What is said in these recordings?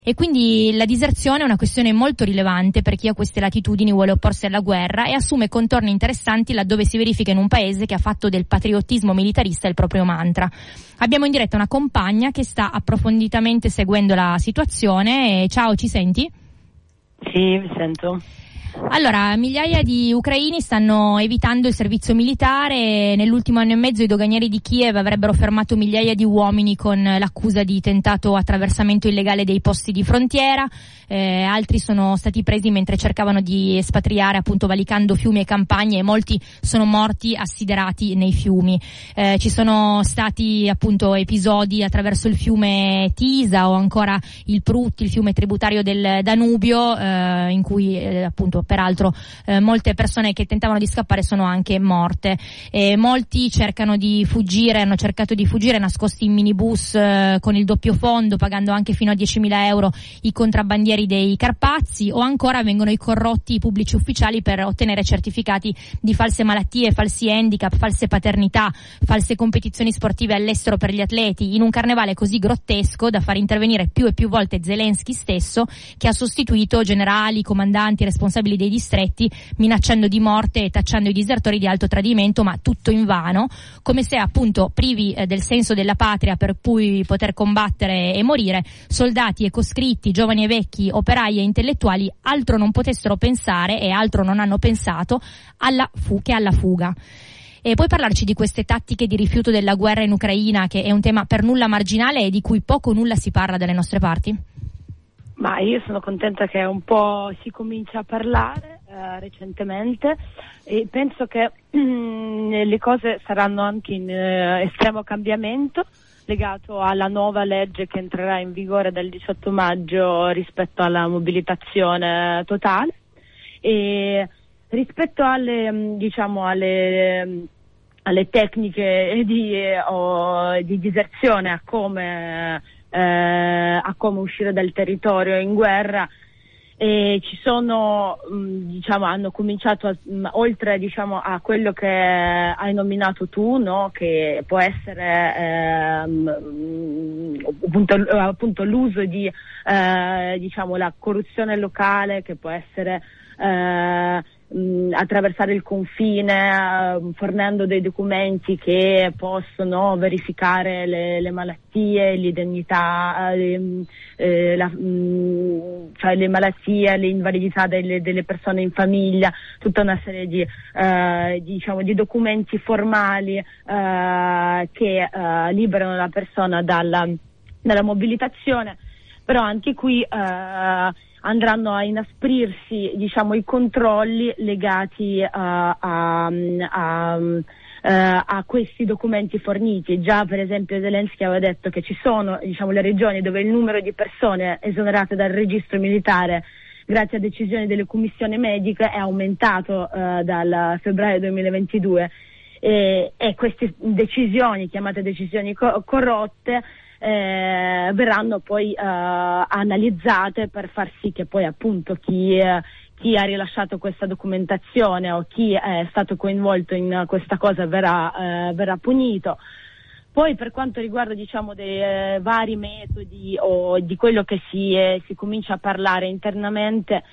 E quindi la diserzione è una questione molto rilevante per chi a queste latitudini vuole opporsi alla guerra e assume contorni interessanti laddove si verifica in un paese che ha fatto del patriottismo militarista il proprio mantra. Abbiamo in diretta una compagna che sta approfonditamente seguendo la situazione. Ciao, ci senti? Sì, vi sento. Allora, migliaia di ucraini stanno evitando il servizio militare. Nell'ultimo anno e mezzo i doganieri di Kiev avrebbero fermato migliaia di uomini con l'accusa di tentato attraversamento illegale dei posti di frontiera. Altri sono stati presi mentre cercavano di espatriare, appunto valicando fiumi e campagne, e molti sono morti assiderati nei fiumi. Ci sono stati appunto episodi attraverso il fiume Tisa o ancora il Prut, il fiume tributario del Danubio, in cui appunto peraltro molte persone che tentavano di scappare sono anche morte. Molti cercano di fuggire, hanno cercato di fuggire nascosti in minibus con il doppio fondo, pagando anche fino a 10.000 euro i contrabbandieri dei Carpazi, o ancora vengono corrotti i pubblici ufficiali per ottenere certificati di false malattie, falsi handicap, false paternità, false competizioni sportive all'estero per gli atleti, in un carnevale così grottesco da far intervenire più e più volte Zelensky stesso, che ha sostituito generali, comandanti, responsabili dei distretti, minacciando di morte e tacciando i disertori di alto tradimento, ma tutto invano, come se appunto privi del senso della patria per cui poter combattere e morire, soldati e coscritti, giovani e vecchi, operai e intellettuali altro non potessero pensare e altro non hanno pensato che alla fuga. E puoi parlarci di queste tattiche di rifiuto della guerra in Ucraina, che è un tema per nulla marginale e di cui poco o nulla si parla dalle nostre parti? Ma io sono contenta che un po' si comincia a parlare recentemente, e penso che le cose saranno anche in estremo cambiamento legato alla nuova legge che entrerà in vigore dal 18 maggio rispetto alla mobilitazione totale, e rispetto alle tecniche di diserzione, a come uscire dal territorio in guerra. Ci sono, hanno cominciato oltre, a quello che hai nominato tu, no? Che può essere appunto l'uso di la corruzione locale, che può essere attraversare il confine fornendo dei documenti che possono verificare le malattie, l'identità, le malattie, le invalidità delle persone in famiglia, tutta una serie di documenti formali che liberano la persona dalla mobilitazione. Però anche qui andranno a inasprirsi, i controlli legati a questi documenti forniti. Già, per esempio, Zelensky aveva detto che ci sono, le regioni dove il numero di persone esonerate dal registro militare grazie a decisioni delle commissioni mediche è aumentato dal febbraio 2022, e queste decisioni, chiamate decisioni corrotte, verranno poi analizzate per far sì che poi appunto chi ha rilasciato questa documentazione o chi è stato coinvolto in questa cosa verrà punito. Poi, per quanto riguarda dei vari metodi o di quello che si comincia a parlare internamente,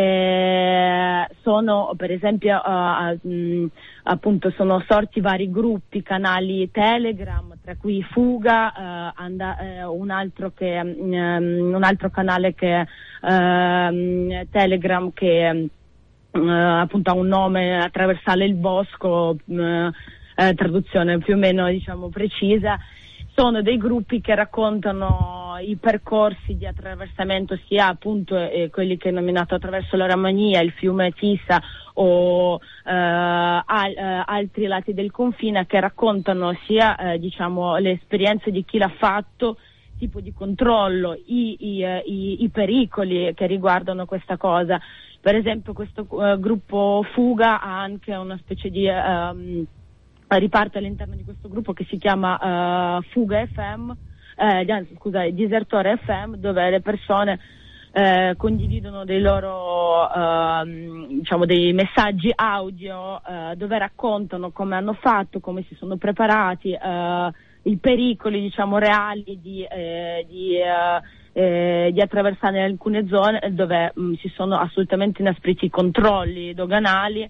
sono per esempio appunto sono sorti vari gruppi, canali Telegram, tra cui Fuga, un altro canale che Telegram, che appunto ha un nome, Attraversare il bosco, traduzione più o meno precisa. Sono dei gruppi che raccontano i percorsi di attraversamento, sia appunto quelli che ho nominato attraverso la Romania, il fiume Tisa o altri lati del confine, che raccontano sia le esperienze di chi l'ha fatto, tipo di controllo, i pericoli che riguardano questa cosa. Per esempio questo gruppo Fuga ha anche una specie di riparte all'interno di questo gruppo che si chiama Fuga FM, Disertore FM, dove le persone condividono dei loro dei messaggi audio dove raccontano come hanno fatto, come si sono preparati, i pericoli reali di attraversare alcune zone dove si sono assolutamente inaspriti i controlli doganali,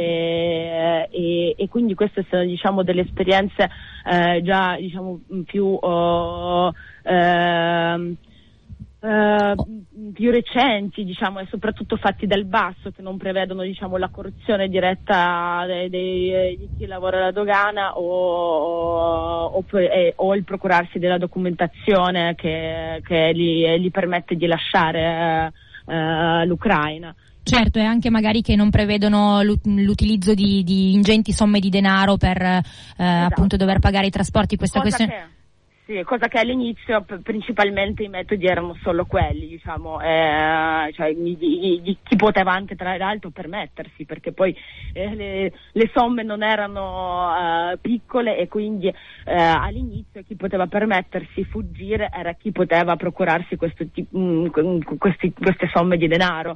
e quindi queste sono, diciamo, delle esperienze già, diciamo, più recenti, diciamo, e soprattutto fatti dal basso, che non prevedono, diciamo, la corruzione diretta di chi lavora alla dogana o il procurarsi della documentazione che gli permette di lasciare l'Ucraina. Certo, e anche magari che non prevedono l'utilizzo di ingenti somme di denaro per Esatto. appunto dover pagare i trasporti. Cosa che all'inizio principalmente i metodi erano solo quelli, diciamo, cioè di chi poteva anche tra l'altro permettersi, perché poi le somme non erano piccole, e quindi all'inizio chi poteva permettersi fuggire era chi poteva procurarsi queste somme di denaro.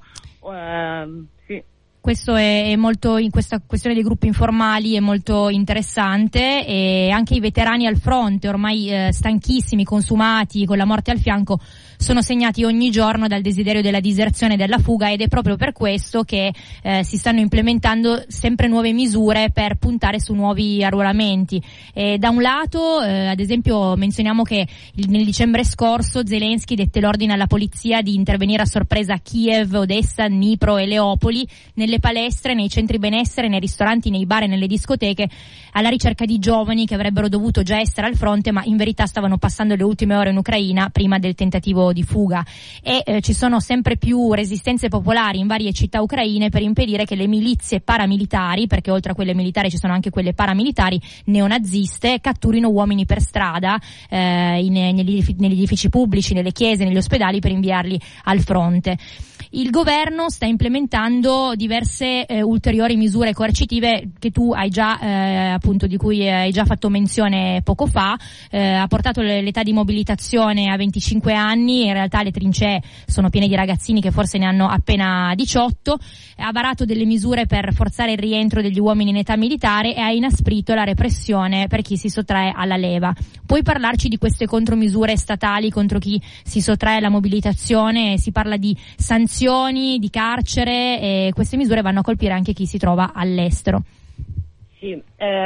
Sì. Questo è molto, in questa questione dei gruppi informali è molto interessante, e anche i veterani al fronte, ormai stanchissimi, consumati, con la morte al fianco, sono segnati ogni giorno dal desiderio della diserzione e della fuga, ed è proprio per questo che si stanno implementando sempre nuove misure per puntare su nuovi arruolamenti. Da un lato, ad esempio, menzioniamo che nel dicembre scorso Zelensky dette l'ordine alla polizia di intervenire a sorpresa a Kiev, Odessa, Dnipro e Leopoli, nelle palestre, nei centri benessere, nei ristoranti, nei bar e nelle discoteche, alla ricerca di giovani che avrebbero dovuto già essere al fronte, ma in verità stavano passando le ultime ore in Ucraina prima del tentativo di fuga. E ci sono sempre più resistenze popolari in varie città ucraine per impedire che le milizie paramilitari, perché oltre a quelle militari ci sono anche quelle paramilitari neonaziste, catturino uomini per strada, negli edifici pubblici, nelle chiese, negli ospedali, per inviarli al fronte. Il governo sta implementando diverse ulteriori misure coercitive che tu hai già appunto di cui hai già fatto menzione poco fa. Ha portato l'età di mobilitazione a 25 anni, in realtà le trincee sono piene di ragazzini che forse ne hanno appena 18. Ha varato delle misure per forzare il rientro degli uomini in età militare e ha inasprito la repressione per chi si sottrae alla leva. Puoi parlarci di queste contromisure statali contro chi si sottrae alla mobilitazione? Si parla di sanzioni, di carcere, e queste misure vanno a colpire anche chi si trova all'estero. Sì,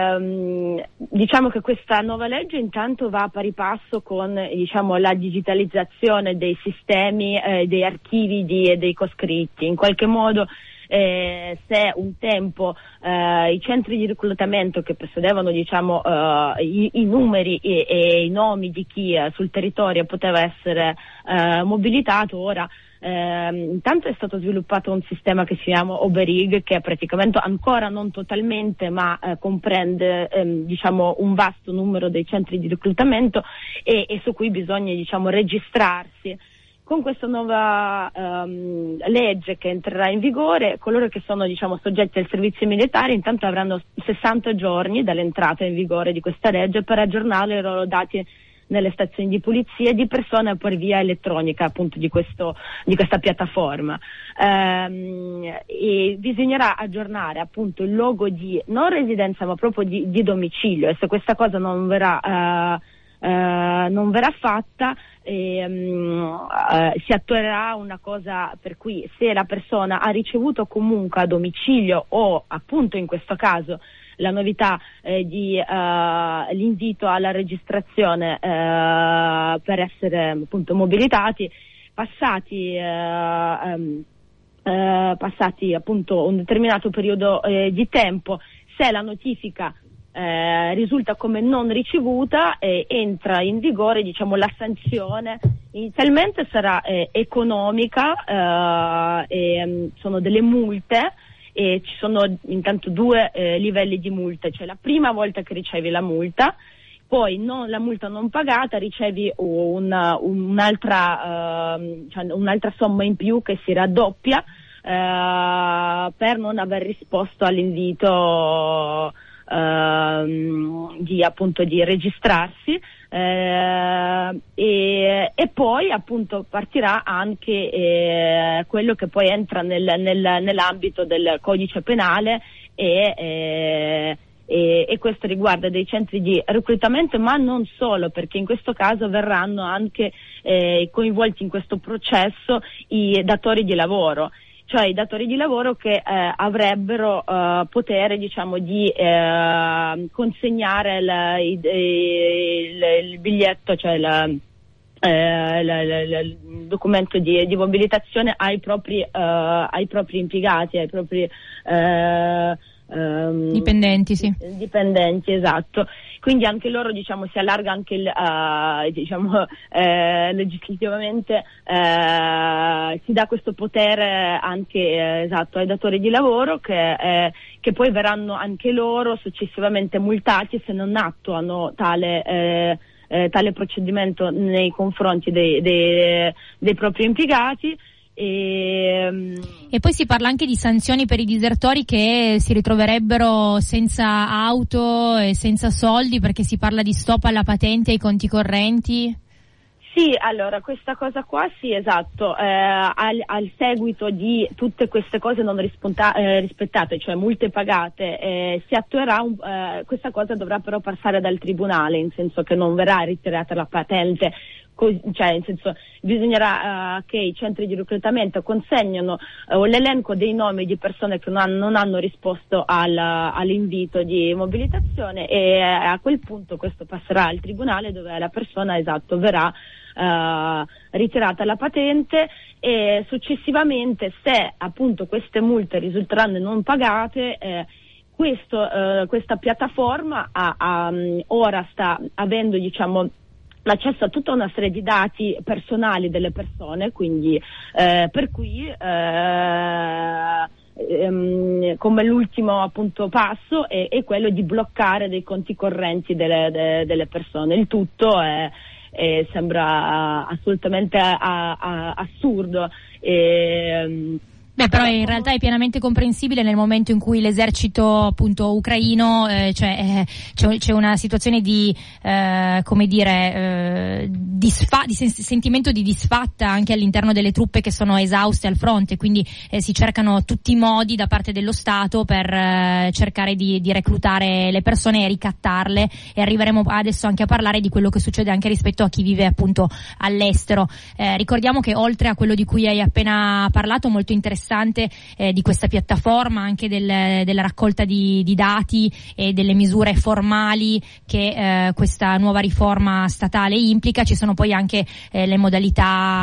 diciamo che questa nuova legge intanto va a pari passo con, diciamo, la digitalizzazione dei sistemi, dei archivi dei coscritti. In qualche modo, se un tempo i centri di reclutamento che possedevano, diciamo, i numeri e i nomi di chi sul territorio poteva essere mobilitato, ora intanto è stato sviluppato un sistema che si chiama Oberig, che è praticamente ancora non totalmente, ma comprende diciamo un vasto numero dei centri di reclutamento, e su cui bisogna, diciamo, registrarsi. Con questa nuova legge che entrerà in vigore, coloro che sono, diciamo, soggetti al servizio militare intanto avranno 60 giorni dall'entrata in vigore di questa legge per aggiornare i loro dati nelle stazioni di polizia di persona per via elettronica, appunto, di questa piattaforma. E bisognerà aggiornare, appunto, il luogo di non residenza ma proprio di domicilio, e se questa cosa non verrà fatta, si attuerà una cosa per cui, se la persona ha ricevuto comunque a domicilio, o appunto in questo caso la novità di l'invito alla registrazione per essere, appunto, mobilitati, passati appunto un determinato periodo di tempo, se la notifica risulta come non ricevuta, entra in vigore, diciamo, la sanzione. Inizialmente sarà economica, sono delle multe, e ci sono intanto due livelli di multa, cioè la prima volta che ricevi la multa, poi la multa non pagata, ricevi un'altra somma in più che si raddoppia per non aver risposto all'invito di registrarsi, e poi, appunto, partirà anche quello che poi entra nell'ambito del codice penale, e e questo riguarda dei centri di reclutamento, ma non solo, perché in questo caso verranno anche coinvolti in questo processo i datori di lavoro, cioè i datori di lavoro che avrebbero potere, diciamo, di consegnare il biglietto, cioè il documento di mobilitazione ai propri impiegati, ai propri dipendenti, sì. Dipendenti, esatto. Quindi anche loro, diciamo, si allarga anche legislativamente si dà questo potere anche esatto ai datori di lavoro che poi verranno anche loro successivamente multati se non attuano tale procedimento nei confronti dei propri impiegati. E poi si parla anche di sanzioni per i disertori che si ritroverebbero senza auto e senza soldi, perché si parla di stop alla patente e ai conti correnti. Sì, allora questa cosa qua sì, esatto, al seguito di tutte queste cose non rispettate, cioè multe pagate, si attuerà questa cosa dovrà però passare dal tribunale, in senso che non verrà ritirata la patente. Cioè, in senso, bisognerà che i centri di reclutamento consegnano l'elenco dei nomi di persone che non hanno risposto all'invito di mobilitazione, e a quel punto questo passerà al tribunale, dove la persona, esatto, verrà ritirata la patente, e successivamente, se appunto queste multe risulteranno non pagate, questa piattaforma ora sta avendo, diciamo, l'accesso a tutta una serie di dati personali delle persone, quindi per cui come l'ultimo appunto passo è quello di bloccare dei conti correnti delle persone. Il tutto sembra assolutamente assurdo. Però in realtà è pienamente comprensibile nel momento in cui l'esercito appunto ucraino, c'è una situazione di sentimento di disfatta anche all'interno delle truppe che sono esauste al fronte, quindi si cercano tutti i modi da parte dello Stato per cercare di reclutare le persone e ricattarle, e arriveremo adesso anche a parlare di quello che succede anche rispetto a chi vive appunto all'estero. Ricordiamo che oltre a quello di cui hai appena parlato, molto interessante di questa piattaforma, anche della raccolta di dati e delle misure formali che questa nuova riforma statale implica, ci sono poi anche le modalità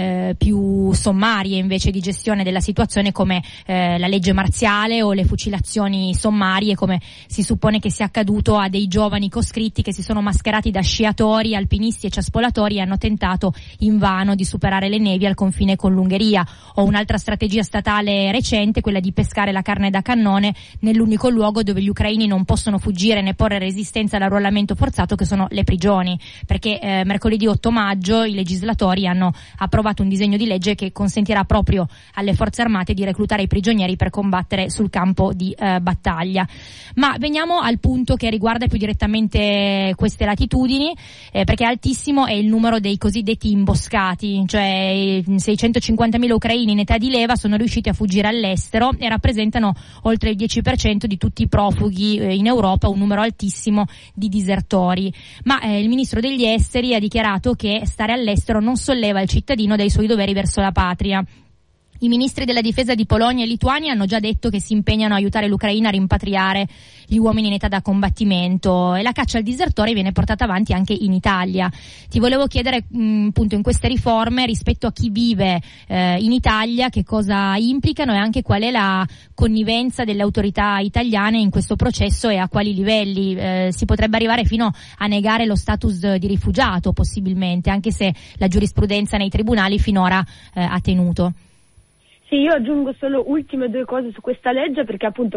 più sommarie invece di gestione della situazione, come la legge marziale o le fucilazioni sommarie, come si suppone che sia accaduto a dei giovani coscritti che si sono mascherati da sciatori, alpinisti e ciaspolatori e hanno tentato invano di superare le nevi al confine con l'Ungheria. O un'altra strategia statale recente, quella di pescare la carne da cannone nell'unico luogo dove gli ucraini non possono fuggire né porre resistenza all'arruolamento forzato, che sono le prigioni, perché mercoledì 8 maggio i legislatori hanno approvato un disegno di legge che consentirà proprio alle forze armate di reclutare i prigionieri per combattere sul campo di battaglia. Ma veniamo al punto che riguarda più direttamente queste latitudini, perché altissimo è il numero dei cosiddetti imboscati, cioè 650.000 ucraini in età di leva sono riusciti a fuggire all'estero e rappresentano oltre il 10% di tutti i profughi in Europa, un numero altissimo di disertori. Ma il ministro degli esteri ha dichiarato che stare all'estero non solleva il cittadino dai suoi doveri verso la patria. I ministri della difesa di Polonia e Lituania hanno già detto che si impegnano a aiutare l'Ucraina a rimpatriare gli uomini in età da combattimento, e la caccia al disertore viene portata avanti anche in Italia. Ti volevo chiedere appunto in queste riforme, rispetto a chi vive in Italia, che cosa implicano e anche qual è la connivenza delle autorità italiane in questo processo e a quali livelli. Si potrebbe arrivare fino a negare lo status di rifugiato possibilmente, anche se la giurisprudenza nei tribunali finora ha tenuto. Sì, io aggiungo solo ultime due cose su questa legge, perché appunto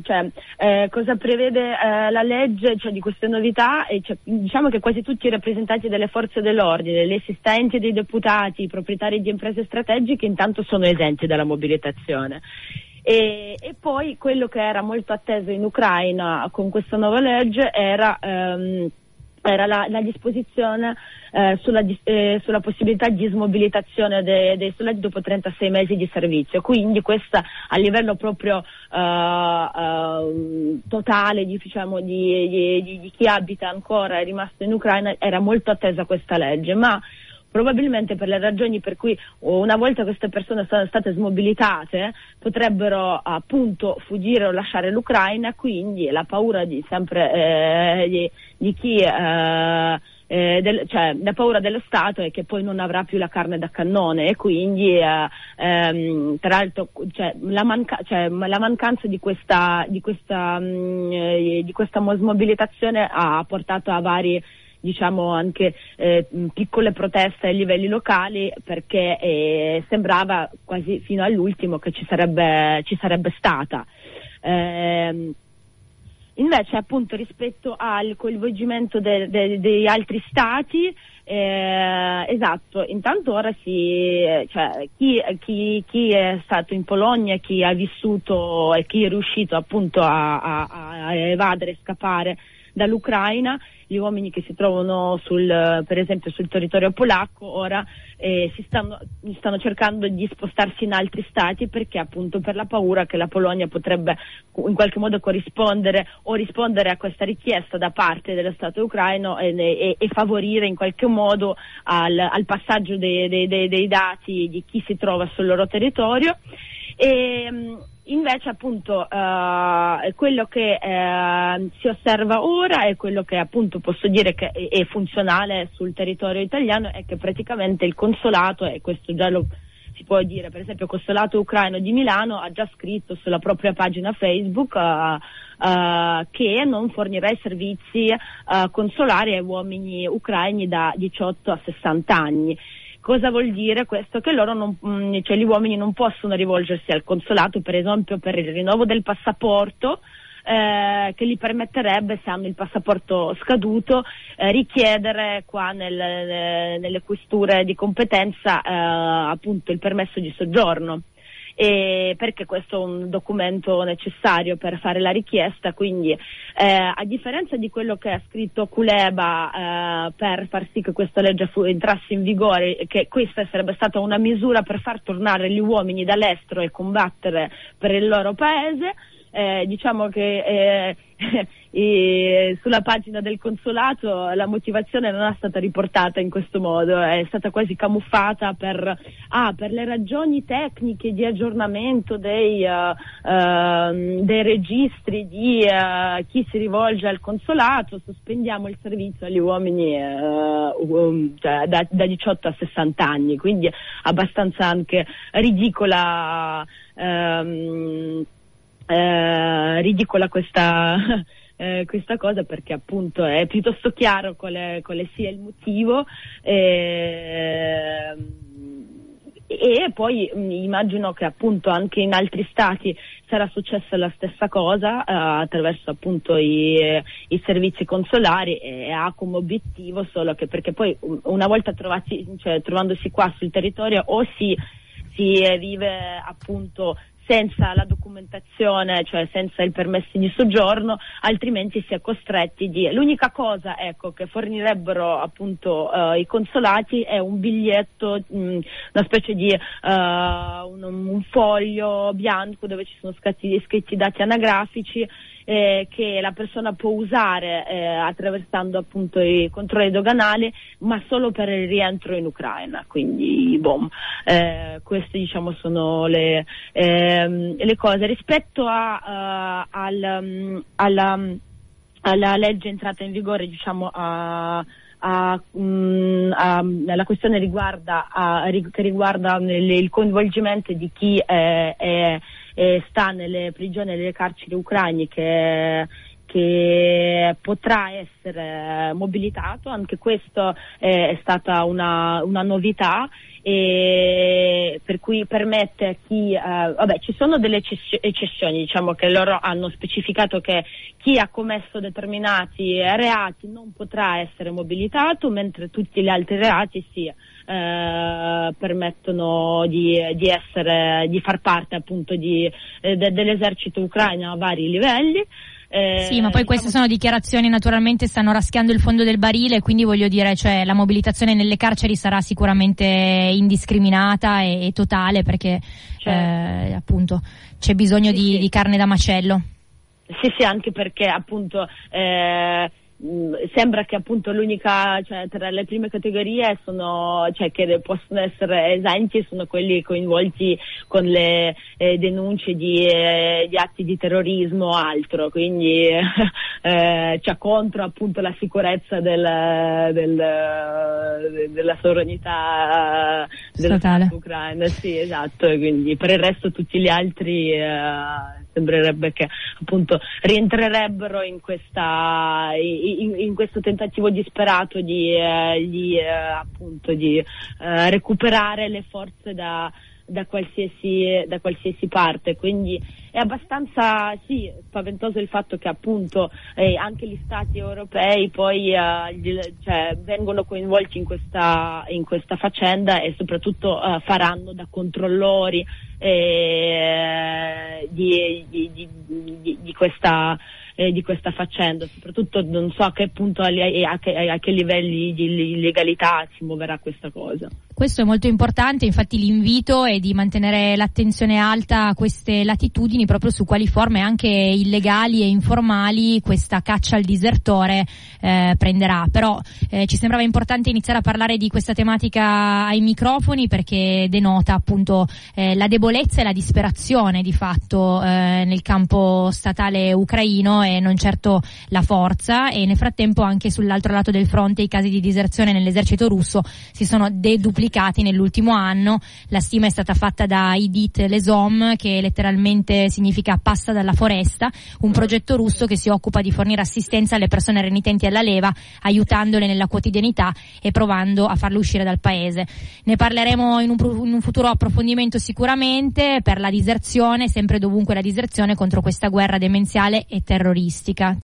cosa prevede la legge, cioè di queste novità, e diciamo che quasi tutti i rappresentanti delle forze dell'ordine, gli assistenti dei deputati, i proprietari di imprese strategiche intanto sono esenti dalla mobilitazione. E poi quello che era molto atteso in Ucraina con questa nuova legge era era la disposizione sulla possibilità di smobilitazione dei soldati dopo 36 mesi di servizio. Quindi questa a livello proprio totale, diciamo, di chi abita ancora, è rimasto in Ucraina, era molto attesa questa legge, ma probabilmente per le ragioni per cui una volta queste persone sono state smobilitate potrebbero appunto fuggire o lasciare l'Ucraina, quindi la paura di sempre di chi cioè la paura dello Stato è che poi non avrà più la carne da cannone, e quindi tra l'altro la mancanza di questa smobilitazione ha portato a vari, diciamo, anche piccole proteste ai livelli locali, perché sembrava quasi fino all'ultimo che ci sarebbe stata. Invece, appunto, rispetto al coinvolgimento degli altri stati, esatto, intanto ora chi è stato in Polonia, chi ha vissuto e chi è riuscito appunto a evadere e scappare dall'Ucraina, gli uomini che si trovano per esempio sul territorio polacco ora stanno cercando di spostarsi in altri stati, perché appunto per la paura che la Polonia potrebbe in qualche modo corrispondere o rispondere a questa richiesta da parte dello Stato ucraino e favorire in qualche modo al passaggio dei dati di chi si trova sul loro territorio. Invece appunto quello che si osserva ora e quello che appunto posso dire che è funzionale sul territorio italiano è che praticamente il consolato, e questo già lo si può dire, per esempio il consolato ucraino di Milano ha già scritto sulla propria pagina Facebook che non fornirà i servizi consolari ai uomini ucraini da 18 a 60 anni. Cosa vuol dire questo? Che loro gli uomini non possono rivolgersi al consolato, per esempio, per il rinnovo del passaporto, che gli permetterebbe, se hanno il passaporto scaduto, richiedere qua nelle questure di competenza appunto il permesso di soggiorno. Perché questo è un documento necessario per fare la richiesta, quindi a differenza di quello che ha scritto Kuleba per far sì che questa legge entrasse in vigore, che questa sarebbe stata una misura per far tornare gli uomini dall'estero e combattere per il loro paese, diciamo che sulla pagina del consolato la motivazione non è stata riportata in questo modo, è stata quasi camuffata per le ragioni tecniche di aggiornamento dei registri di chi si rivolge al consolato, sospendiamo il servizio agli uomini da 18 a 60 anni, quindi abbastanza anche ridicola questa cosa, perché appunto è piuttosto chiaro quale sia il motivo, e poi immagino che appunto anche in altri stati sarà successa la stessa cosa attraverso appunto i servizi consolari, e ha come obiettivo solo che, perché poi una volta trovandosi qua sul territorio o si vive appunto senza la documentazione, cioè senza il permesso di soggiorno, altrimenti si è costretti l'unica cosa, ecco, che fornirebbero appunto i consolati è un biglietto, una specie di un foglio bianco dove ci sono scritti dati anagrafici che la persona può usare attraversando appunto i controlli doganali, ma solo per il rientro in Ucraina. Quindi queste diciamo sono le cose rispetto alla legge entrata in vigore, diciamo la questione che riguarda il coinvolgimento di chi sta nelle prigioni e nelle carceri ucraine, che potrà essere mobilitato. Anche questo è stata una novità, per cui permette a chi ci sono delle eccezioni, diciamo che loro hanno specificato che chi ha commesso determinati reati non potrà essere mobilitato, mentre tutti gli altri reati permettono di far parte appunto dell'esercito ucraino a vari livelli. Sì, ma poi queste sono dichiarazioni, naturalmente stanno raschiando il fondo del barile, quindi voglio dire, cioè, la mobilitazione nelle carceri sarà sicuramente indiscriminata e totale, perché appunto c'è bisogno di carne da macello. Sì, anche perché appunto sembra che appunto l'unica, cioè tra le prime categorie sono, cioè che possono essere esenti, sono quelli coinvolti con le denunce di atti di terrorismo o altro, quindi cioè contro appunto la sicurezza della sovranità della Stato ucraina. Sì, esatto, quindi per il resto tutti gli altri sembrerebbe che appunto rientrerebbero in questo tentativo disperato di recuperare le forze da qualsiasi parte, quindi è abbastanza spaventoso il fatto che appunto anche gli stati europei poi vengono coinvolti in questa faccenda e soprattutto faranno da controllori di questa faccenda, soprattutto non so a che punto, a che livelli di legalità si muoverà questa cosa. Questo è molto importante, infatti l'invito è di mantenere l'attenzione alta a queste latitudini, proprio su quali forme anche illegali e informali questa caccia al disertore prenderà. Però ci sembrava importante iniziare a parlare di questa tematica ai microfoni, perché denota appunto la debolezza e la disperazione di fatto nel campo statale ucraino, e non certo la forza. E nel frattempo anche sull'altro lato del fronte i casi di diserzione nell'esercito russo si sono deduplicati nell'ultimo anno. La stima è stata fatta da Idit Lesom, che letteralmente significa passa dalla foresta, un progetto russo che si occupa di fornire assistenza alle persone renitenti alla leva, aiutandole nella quotidianità e provando a farle uscire dal paese. Ne parleremo in un futuro approfondimento sicuramente, per la diserzione, sempre dovunque la diserzione, contro questa guerra demenziale e terroristica.